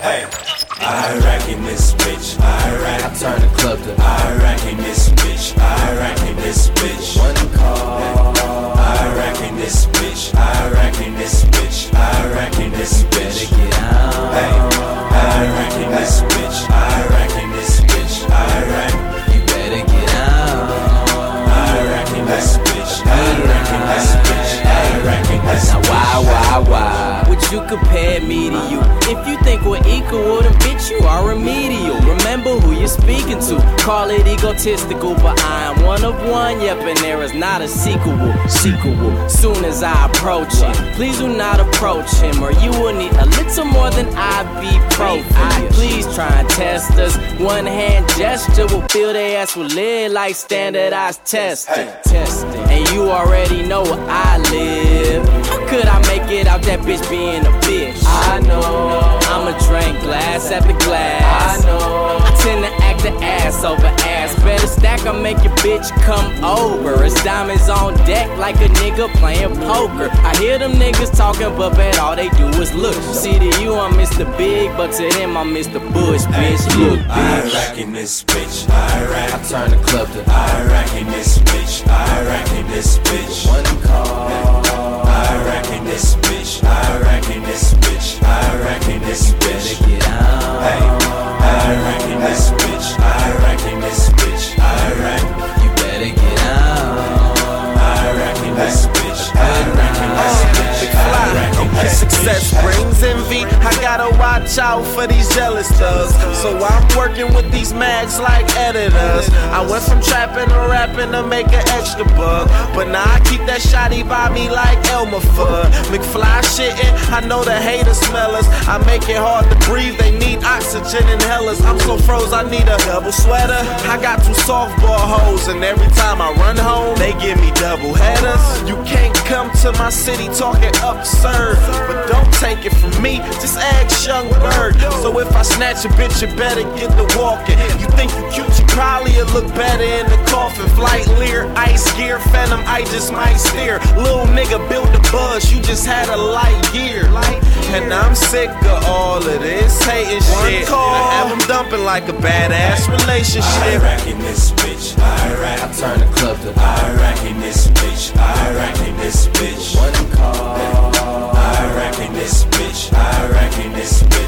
Hey, Iraq in this bitch. Iraq. I turn the club to Iraq in this bitch. Iraq in this bitch. one call. Iraq in this bitch. Iraq in this bitch. Iraq in this bitch. Better get out. Hey, Iraq in this bitch. Iraq in this bitch. Iraq. You better get out. Iraq in this bitch. Iraq in this bitch. Iraq in this bitch. Now why would you compare me to you? If you think we're equal, then bitch, you are remedial. Remember who you're speaking to. Call it egotistical, but I am one of one. Yep, and there is not a sequel. Soon as I approach him, please do not approach him, or you will need a little more than ibuprofen. Please try and test us. One hand gesture will fill their ass with lead like standardized testing. And you already know where I live. How could I make it out that bitch being a bitch? I know I'ma drink glass after glass. I know I tend to act the ass over ass. Better stack or make your bitch come over. It's diamonds on deck like a nigga playing poker. I hear them niggas talking, but bet all they do is look. See, to you I'm Mr. Big, but to them I'm Mr. Bush, bitch. Look, bitch. Iraq in this bitch. Iraq. I turn the club to Iraq in this bitch. Iraq in this bitch. one call. Iraq in this bitch. Iraq in this bitch. Iraq in this bitch. Better get out. Hey, Iraq in this bitch. Iraq in this bitch. Iraq. You better get out. Iraq in this bitch. Iraq in this bitch. Iraq in this Success brings envy. I gotta watch out for these jealous thugs. So I'm working with these mags like editors. I went from trapping to rapping to make an extra buck, but now I keep that shotty by me like Elmer Fudd. McFly shitting, I know the haters smell us. I make it hard to breathe, they need oxygen inhalers. I'm so froze, I need a double sweater. I got 2 softball hoes, and every time I run home, they give me double headers. You can't come to my city talking absurd, but don't take it from me, just ask Young Bird. So if I snatch a bitch, you better get the walking. You think you cute, you probably look better in the coffin. Flight Lear, ice gear, phantom, I just might steer. Little nigga built the buzz, you just had a light year. And I'm sick of all of this hating shit. I have them dumping like a badass relationship. Iraq in this bitch. Iraq. I turn the club to Iraq in this bitch. Iraq in this bitch. one call. Iraq in this bitch. Iraq in this bitch.